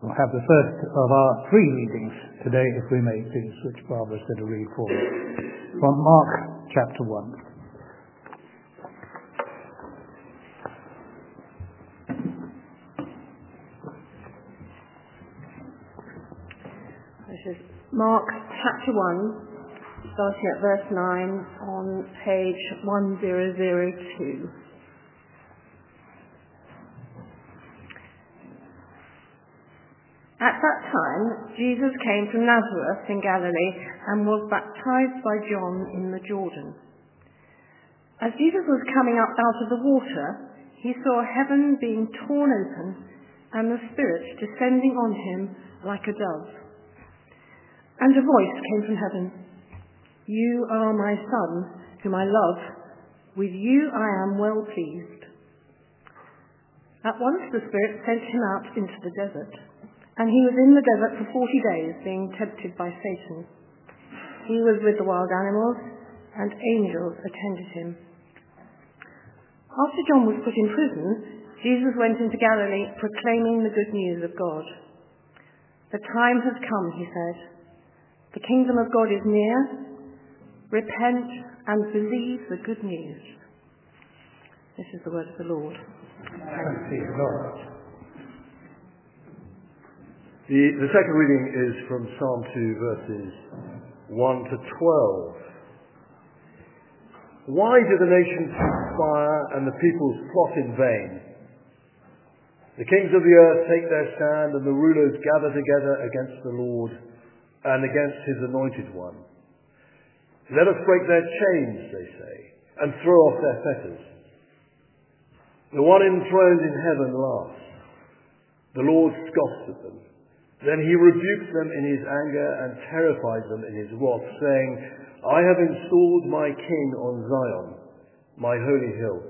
We'll have the first of our three readings today, if we may please, which Barbara's going to read for us. From Mark chapter 1. This is Mark chapter 1, starting at verse 9 on page 1002. At that time, Jesus came from Nazareth in Galilee and was baptized by John in the Jordan. As Jesus was coming up out of the water, he saw heaven being torn open and the Spirit descending on him like a dove. And a voice came from heaven, "You are my Son, whom I love. With you I am well pleased." At once the Spirit sent him out into the desert. And he was in the desert for 40 days, being tempted by Satan. He was with the wild animals, and angels attended him. After John was put in prison, Jesus went into Galilee, proclaiming the good news of God. "The time has come," he said. "The kingdom of God is near. Repent and believe the good news." This is the word of the Lord. Thanks be to God. The second reading is from Psalm 2, verses 1 to 12. Why do the nations conspire and the peoples plot in vain? The kings of the earth take their stand, and the rulers gather together against the Lord and against his anointed one. Let us break their chains, they say, and throw off their fetters. The one enthroned in heaven laughs. The Lord scoffs at them. Then he rebukes them in his anger and terrifies them in his wrath, saying, "I have installed my king on Zion, my holy hill.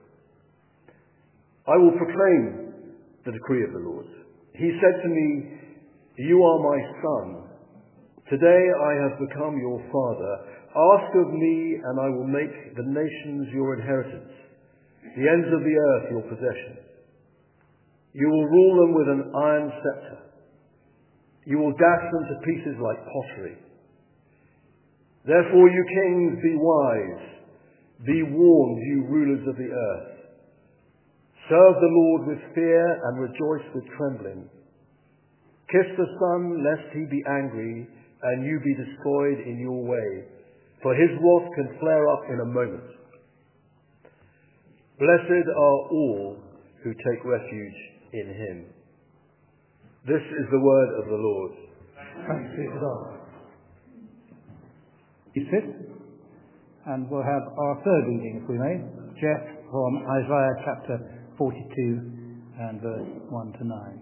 I will proclaim the decree of the Lord. He said to me, 'You are my son. Today I have become your father. Ask of me, and I will make the nations your inheritance, the ends of the earth your possession. You will rule them with an iron scepter. You will dash them to pieces like pottery. Therefore, you kings, be wise. Be warned, you rulers of the earth. Serve the Lord with fear and rejoice with trembling. Kiss the Son, lest he be angry and you be destroyed in your way, for his wrath can flare up in a moment. Blessed are all who take refuge in him." This is the word of the Lord. Thanks be to God. You sit, and we'll have our third reading, if we may. Jeff, from Isaiah chapter 42 and verse 1 to 9.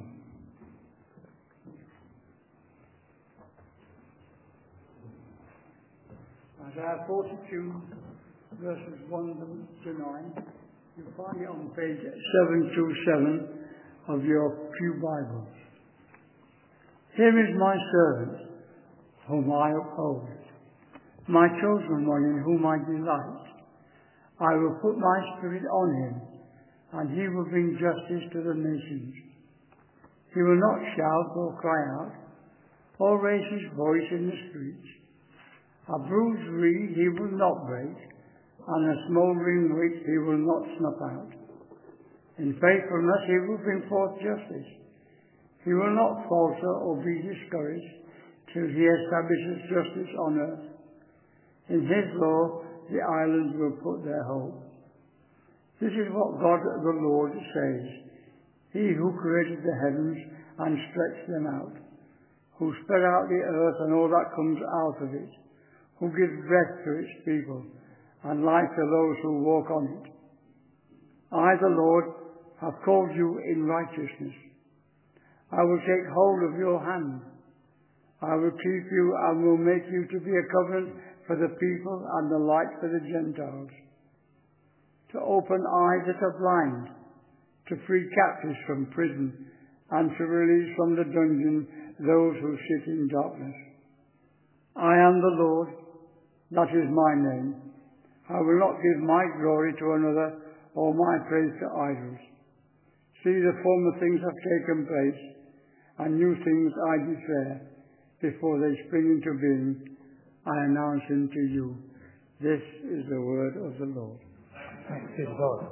Isaiah 42, verses 1 to 9. You find it on page 727 of your Pew Bible. "Here is my servant, whom I uphold, my chosen one in whom I delight. I will put my spirit on him, and he will bring justice to the nations. He will not shout or cry out, or raise his voice in the streets. A bruised reed he will not break, and a smouldering wick he will not snuff out. In faithfulness he will bring forth justice. He will not falter or be discouraged till he establishes justice on earth. In his law the islands will put their hope." This is what God the Lord says, he who created the heavens and stretched them out, who spread out the earth and all that comes out of it, who gives breath to its people and life to those who walk on it. "I, the Lord, have called you in righteousness. I will take hold of your hand. I will keep you and will make you to be a covenant for the people and the light for the Gentiles, to open eyes that are blind, to free captives from prison, and to release from the dungeon those who sit in darkness. I am the Lord, that is my name. I will not give my glory to another or my praise to idols. See, the former things have taken place, and new things I declare. Before they spring into being, I announce them to you. This is the word of the Lord. Thanks be to God.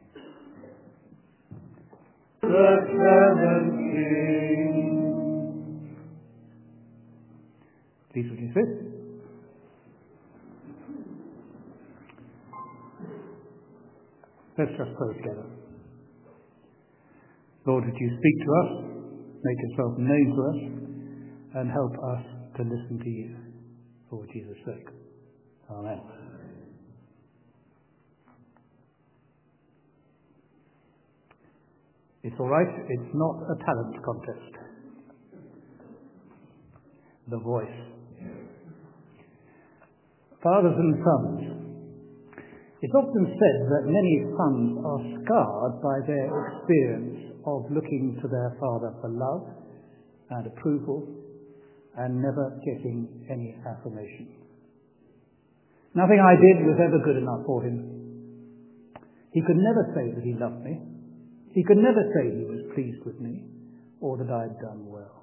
The seventh King. Please would you sit? Let's just pray together. Lord, would you speak to us, make yourself known to us, and help us to listen to you for Jesus' sake. Amen. It's all right, it's not a talent contest. The voice. Fathers and sons. It's often said that many sons are scarred by their experience of looking to their father for love and approval and never getting any affirmation. Nothing I did was ever good enough for him. He could never say that he loved me. He could never say he was pleased with me or that I'd done well.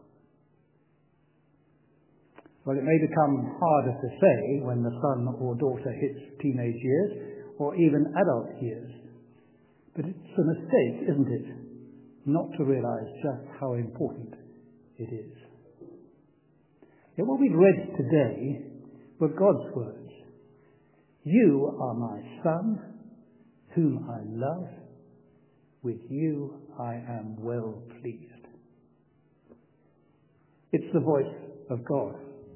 Well, it may become harder to say when the son or daughter hits teenage years or even adult years. But it's a mistake, isn't it, not to realize just how important it is. Yet what we've read today were God's words. You are my son, whom I love. With you I am well pleased. It's the voice of God.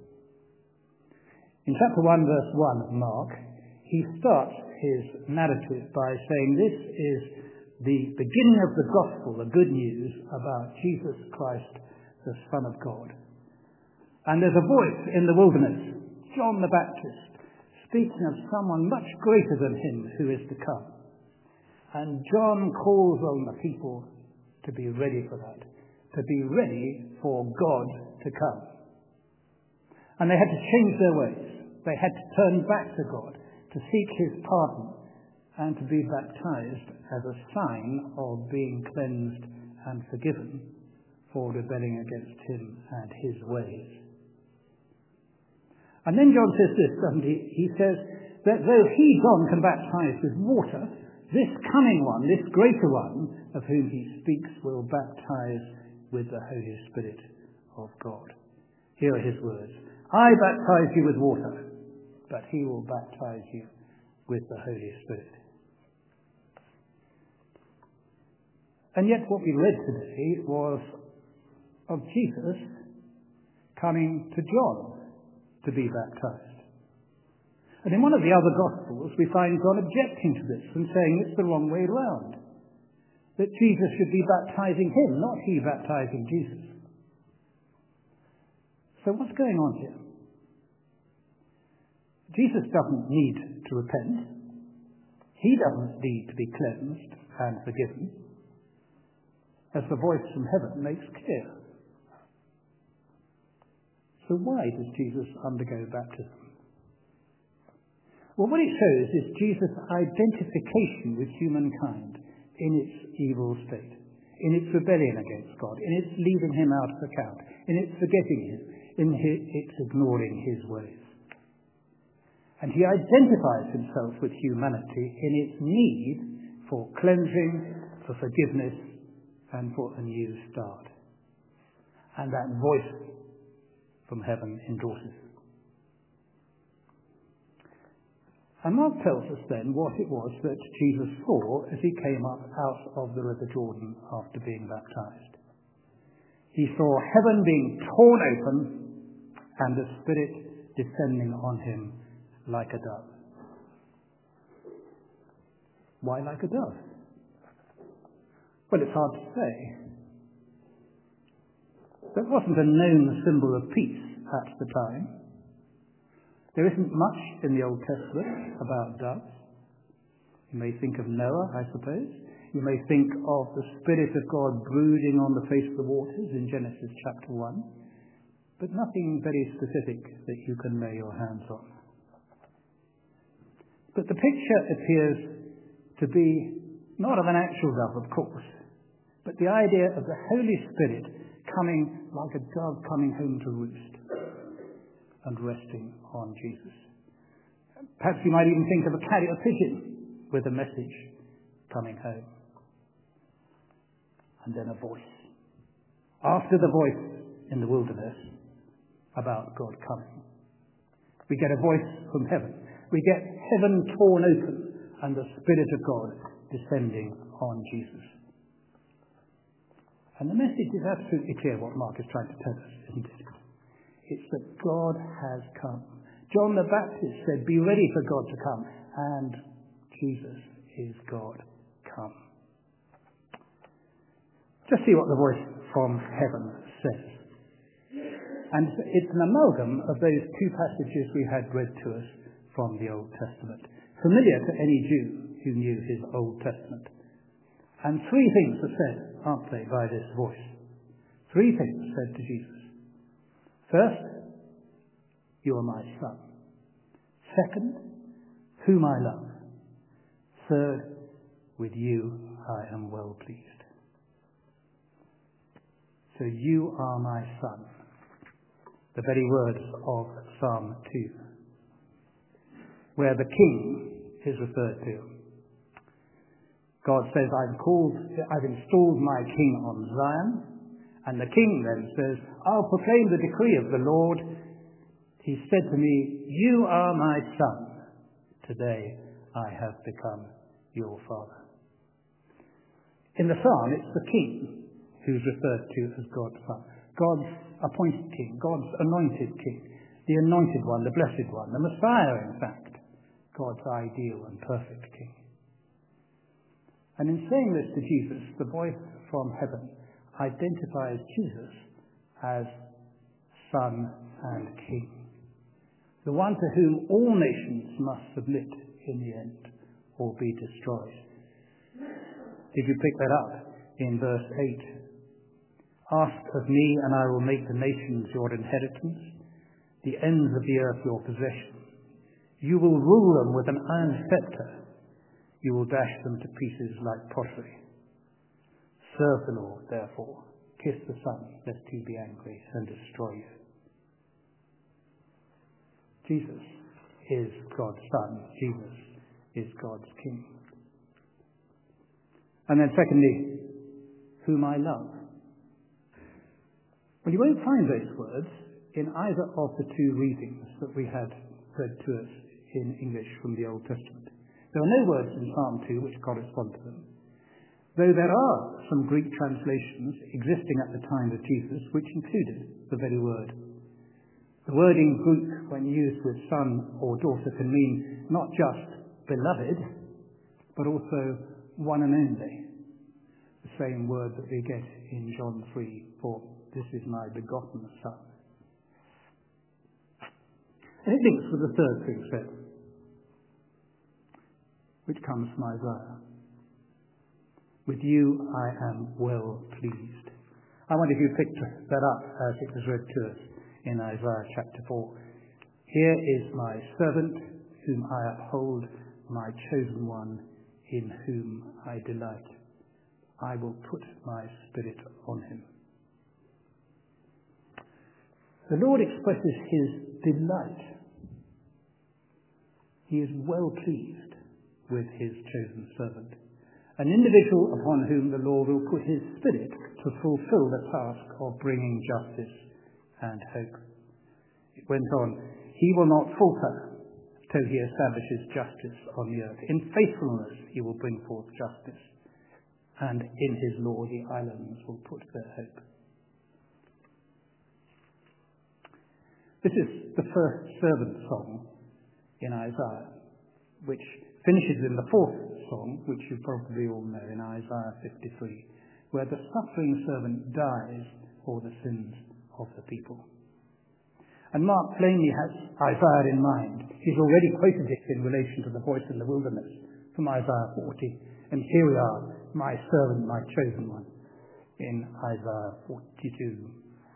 In chapter 1, verse 1 of Mark, he starts his narrative by saying this is the beginning of the gospel, the good news about Jesus Christ, the Son of God. And there's a voice in the wilderness, John the Baptist, speaking of someone much greater than him who is to come. And John calls on the people to be ready for that, to be ready for God to come. And they had to change their ways. They had to turn back to God, to seek his pardon, and to be baptized as a sign of being cleansed and forgiven for rebelling against him and his ways. And then John says this, doesn't he? He says that though he, John, can baptize with water, this coming one, this greater one, of whom he speaks, will baptize with the Holy Spirit of God. Here are his words. I baptize you with water, but he will baptize you with the Holy Spirit. And yet what we read today was of Jesus coming to John to be baptized. And in one of the other Gospels, we find John objecting to this and saying it's the wrong way round. That Jesus should be baptizing him, not he baptizing Jesus. So what's going on here? Jesus doesn't need to repent. He doesn't need to be cleansed and forgiven, as the voice from heaven makes clear. So why does Jesus undergo baptism? Well, what it shows is Jesus' identification with humankind in its evil state, in its rebellion against God, in its leaving him out of account, in its forgetting him, in its ignoring his ways. And he identifies himself with humanity in its need for cleansing, for forgiveness, and for a new start. And that voice from heaven endorses. And Mark tells us then what it was that Jesus saw as he came up out of the River Jordan after being baptized. He saw heaven being torn open and the Spirit descending on him like a dove. Why like a dove? Well, it's hard to say. That wasn't a known symbol of peace at the time. There isn't much in the Old Testament about doves. You may think of Noah, I suppose. You may think of the Spirit of God brooding on the face of the waters in Genesis chapter 1. But nothing very specific that you can lay your hands on. But the picture appears to be not of an actual dove, of course, but the idea of the Holy Spirit coming like a dove coming home to roost and resting on Jesus. Perhaps you might even think of a carrier pigeon with a message coming home. And then a voice. After the voice in the wilderness about God coming, we get a voice from heaven. We get heaven torn open and the Spirit of God descending on Jesus. And the message is absolutely clear what Mark is trying to tell us, isn't it? It's that God has come. John the Baptist said, "Be ready for God to come." And Jesus is God come. Just see what the voice from heaven says. And it's an amalgam of those two passages we had read to us from the Old Testament, familiar to any Jew who knew his Old Testament. And three things are said, aren't they, by this voice? Three things said to Jesus. First, "You are my son." Second, "Whom I love." Third, "With you I am well pleased." So you are my son. The very words of Psalm 2, where the king is referred to. God says, I've installed my king on Zion. And the king then says, "I'll proclaim the decree of the Lord. He said to me, 'You are my son. Today I have become your father.'" In the psalm, it's the king who's referred to as God's son. God's appointed king, God's anointed king, the anointed one, the blessed one, the Messiah, in fact, God's ideal and perfect king. And in saying this to Jesus, the voice from heaven identifies Jesus as Son and King, the one to whom all nations must submit in the end or be destroyed. Did you pick that up in verse 8? "Ask of me, and I will make the nations your inheritance, the ends of the earth your possession. You will rule them with an iron scepter. You will dash them to pieces like pottery. Serve the Lord, therefore. Kiss the Son, lest he be angry and destroy you." Jesus is God's Son. Jesus is God's King. And then secondly, "Whom I love." Well, you won't find those words in either of the two readings that we had read to us in English from the Old Testament. There are no words in Psalm 2 which correspond to them, though there are some Greek translations existing at the time of Jesus which included the very word. The word in Greek, when used with son or daughter, can mean not just beloved, but also one and only. The same word that we get in John 3 for "This is my begotten son." And it links with the third thing said, which comes from Isaiah. "With you I am well pleased." I wonder if you picked that up as it was read to us in Isaiah chapter 4. "Here is my servant, whom I uphold, my chosen one, in whom I delight. I will put my spirit on him." The Lord expresses his delight. He is well pleased with his chosen servant, an individual upon whom the Lord will put his spirit to fulfill the task of bringing justice and hope. It went on, "He will not falter till he establishes justice on the earth. In faithfulness he will bring forth justice, and in his law the islands will put their hope." This is the first servant song in Isaiah, which finishes in the fourth song, which you probably all know, in Isaiah 53, where the suffering servant dies for the sins of the people. And Mark plainly has Isaiah in mind. He's already quoted it in relation to the voice in the wilderness from Isaiah 40. And here we are, "My servant, my chosen one," in Isaiah 42.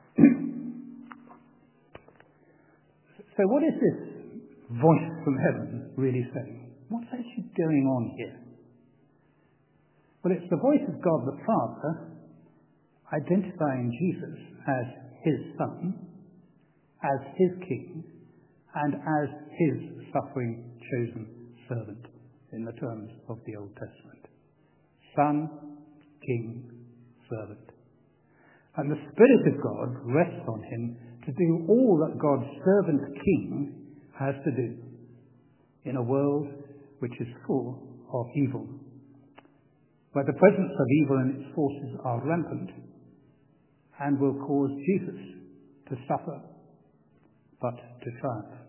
So what is this voice from heaven really saying? What's actually going on here? Well, it's the voice of God the Father identifying Jesus as his Son, as his King, and as his suffering chosen servant in the terms of the Old Testament. Son, King, servant. And the Spirit of God rests on him to do all that God's servant King has to do in a world which is full of evil, where the presence of evil and its forces are rampant and will cause Jesus to suffer, but to triumph.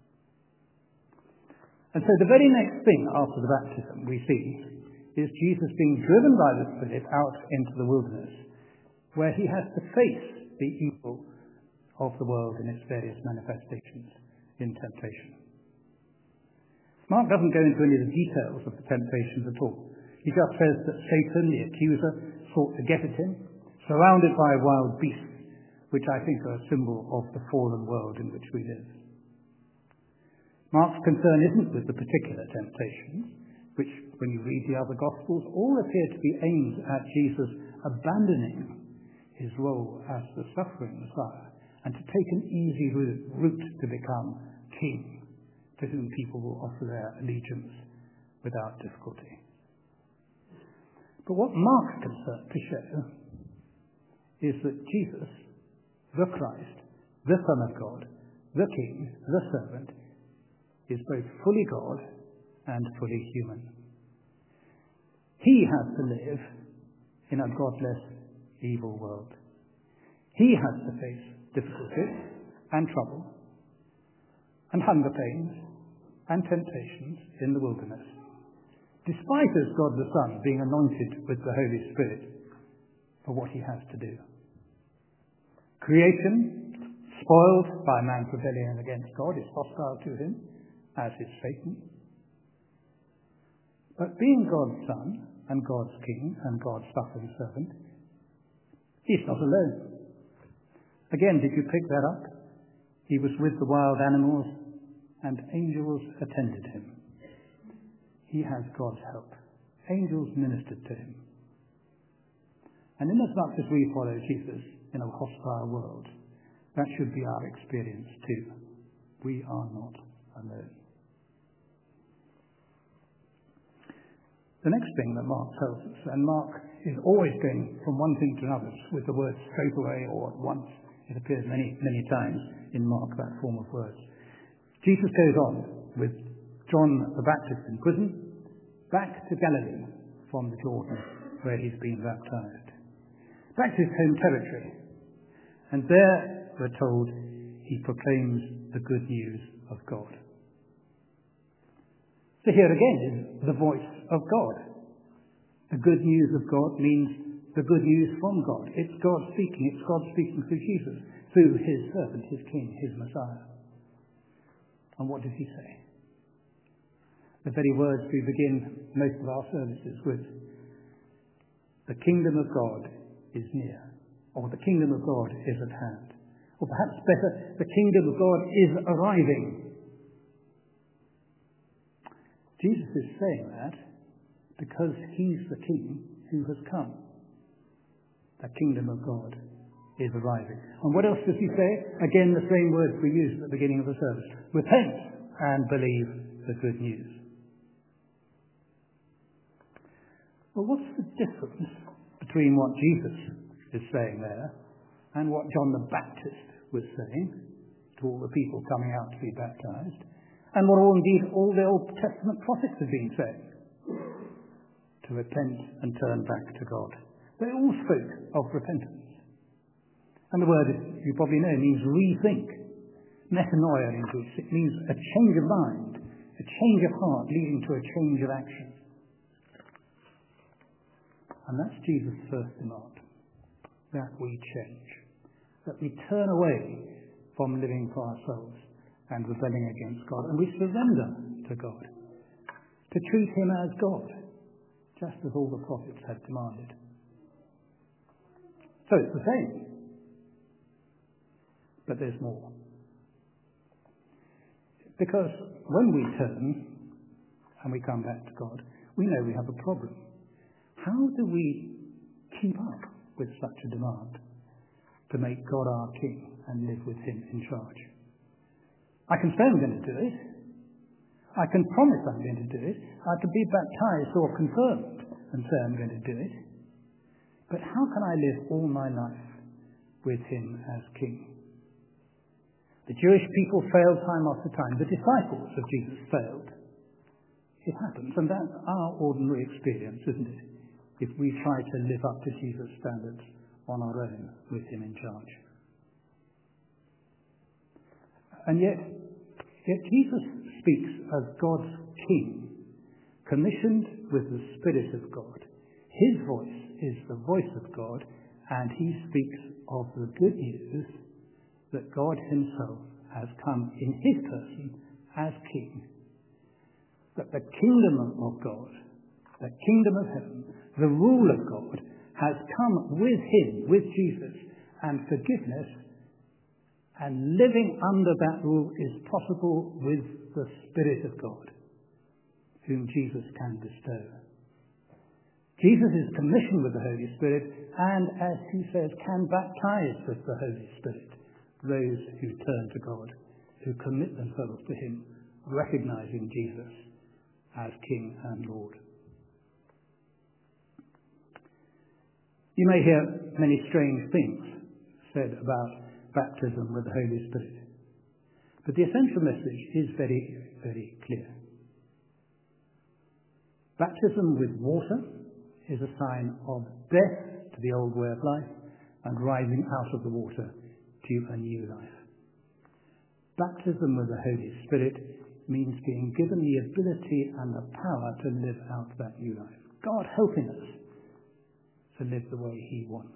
And so the very next thing after the baptism we see is Jesus being driven by the Spirit out into the wilderness, where he has to face the evil of the world in its various manifestations in temptation. Mark doesn't go into any of the details of the temptations at all. He just says that Satan, the accuser, sought to get at him, surrounded by wild beasts, which I think are a symbol of the fallen world in which we live. Mark's concern isn't with the particular temptations, which, when you read the other Gospels, all appear to be aimed at Jesus abandoning his role as the suffering Messiah and to take an easy route to become king, to whom people will offer their allegiance without difficulty. But what Mark's concerned to show is that Jesus, the Christ, the Son of God, the King, the servant, is both fully God and fully human. He has to live in a godless, evil world. He has to face difficulties and trouble and hunger pains and temptations in the wilderness, despite as God the Son being anointed with the Holy Spirit for what he has to do. Creation, spoiled by man's rebellion against God, is hostile to him, as is Satan. But being God's Son and God's King and God's suffering servant, he's not alone. Again, did you pick that up? He was with the wild animals, and angels attended him. He has God's help. Angels ministered to him. And inasmuch as we follow Jesus in a hostile world, that should be our experience too. We are not alone. The next thing that Mark tells us, and Mark is always going from one thing to another with the word straight away or at once. It appears many, many times in Mark, that form of words. Jesus goes on with John the Baptist in prison, back to Galilee from the Jordan, where he's been baptized. Back to his home territory. And there, we're told, he proclaims the good news of God. So here again is the voice of God. The good news of God means the good news from God. It's God speaking. It's God speaking through Jesus, through his servant, his King, his Messiah. And what does he say? The very words we begin most of our services with. The kingdom of God is near, or the kingdom of God is at hand. Or perhaps better, the kingdom of God is arriving. Jesus is saying that because he's the King who has come. The kingdom of God is arriving. And what else does he say? Again, the same words we used at the beginning of the service. Repent and believe the good news. Well, what's the difference between what Jesus is saying there and what John the Baptist was saying to all the people coming out to be baptized, and what all the Old Testament prophets have been saying? To repent and turn back to God. They all spoke of repentance. And the word, you probably know, means rethink. Metanoia in Greek. It means a change of mind, a change of heart leading to a change of action. And that's Jesus' first demand, that we change, that we turn away from living for ourselves and rebelling against God, and we surrender to God, to treat him as God, just as all the prophets had demanded. So it's the same, but there's more. Because when we turn and we come back to God, we know we have a problem. How do we keep up with such a demand, to make God our King and live with him in charge. I can say I'm going to do it. I can promise I'm going to do it. I can be baptized or confirmed and say I'm going to do it. But how can I live all my life with him as King? The Jewish people failed time after time. The disciples of Jesus failed. It happens, and that's our ordinary experience, isn't it? If we try to live up to Jesus' standards on our own with him in charge. And yet Jesus speaks as God's King, commissioned with the Spirit of God. His voice is the voice of God, and he speaks of the good news that God himself has come in his person as King. That the kingdom of God, the kingdom of heaven, the rule of God has come with him, with Jesus, and forgiveness and living under that rule is possible with the Spirit of God, whom Jesus can bestow. Jesus is commissioned with the Holy Spirit and, as he says, can baptize with the Holy Spirit those who turn to God, who commit themselves to him, recognizing Jesus as King and Lord. You may hear many strange things said about baptism with the Holy Spirit, but the essential message is very, very clear. Baptism with water is a sign of death to the old way of life and rising out of the water to a new life. Baptism with the Holy Spirit means being given the ability and the power to live out that new life. God helping us to live the way he wants.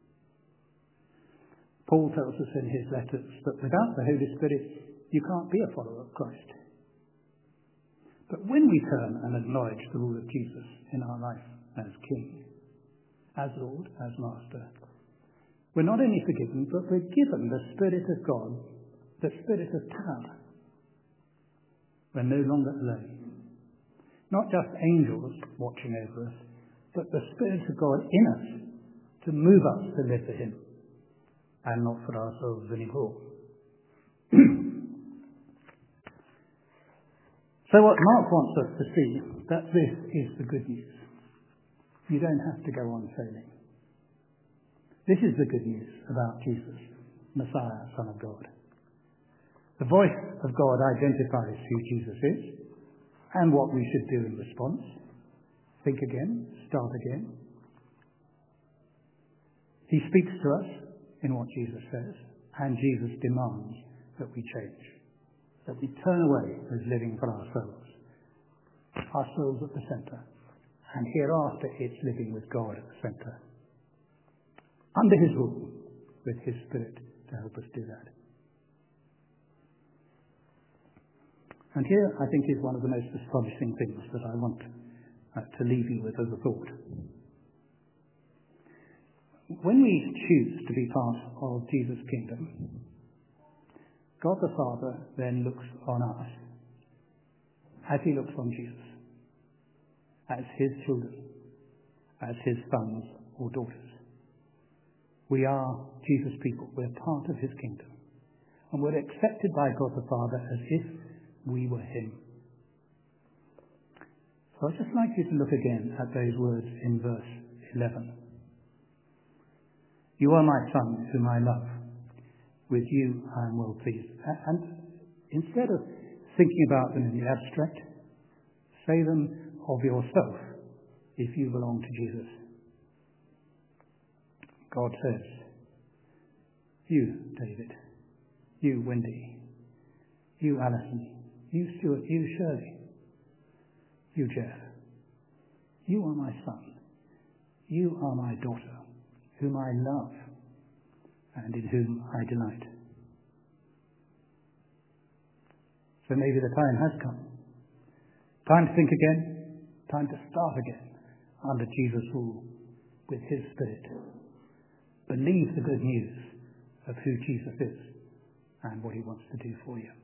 Paul tells us in his letters that without the Holy Spirit, you can't be a follower of Christ. But when we turn and acknowledge the rule of Jesus in our life as King, as Lord, as Master, we're not only forgiven, but we're given the Spirit of God, the Spirit of power. We're no longer alone. Not just angels watching over us, but the Spirit of God in us to move us to live for him and not for ourselves anymore. So what Mark wants us to see, that this is the good news. You don't have to go on failing. This is the good news about Jesus, Messiah, Son of God. The voice of God identifies who Jesus is and what we should do in response. Think again, start again. He speaks to us in what Jesus says, and Jesus demands that we change, that we turn away from living for ourselves at the centre, and hereafter it's living with God at the centre, under his rule, with his Spirit to help us do that. And here, I think, is one of the most astonishing things that I want to leave you with as a thought. When we choose to be part of Jesus' kingdom, God the Father then looks on us as he looks on Jesus, as his children, as his sons or daughters. We are Jesus' people. We're part of his kingdom. And we're accepted by God the Father as if we were him. So I'd just like you to look again at those words in verse 11. You are my Son, whom I love. With you I am well pleased. And instead of thinking about them in the abstract, say them of yourself if you belong to Jesus. God says, you, David, you, Wendy, you, Alison, you, Stuart, you, Shirley, you, Jeff, you are my son, you are my daughter, whom I love and in whom I delight. So maybe the time has come. Time to think again, time to start again under Jesus' rule with his Spirit. Believe the good news of who Jesus is and what he wants to do for you.